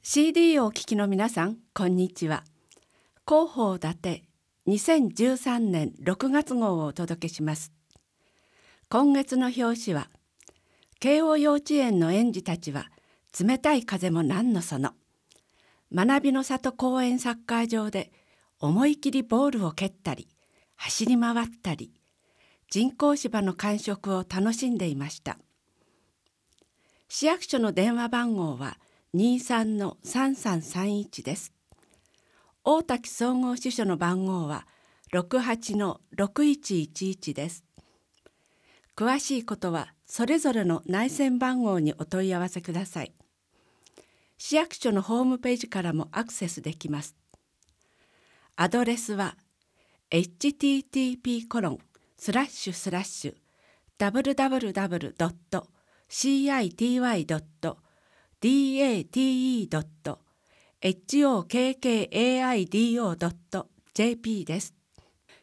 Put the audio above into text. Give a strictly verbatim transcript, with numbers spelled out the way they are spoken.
シーディー をお聞きの皆さん、こんにちは。広報伊達にせんじゅうさんねんろくがつ号をお届けします。今月の表紙は、慶応幼稚園の園児たちは冷たい風も何のその。学びの里公園サッカー場で思い切りボールを蹴ったり、走り回ったり、人工芝の感触を楽しんでいました。市役所の電話番号はにじゅうさんのさんさんさんいちです。大滝総合支所の番号はろくはちのろくいちいちいちです。詳しいことはそれぞれの内線番号にお問い合わせください。市役所のホームページからもアクセスできます。アドレスは エイチティーティーピーコロンスラッシュスラッシュダブリュダブリュダブリュドットシーアイティーワイドットディーエーティーイードットエイチオーケーケーエーアイディーオードットジェーピー です。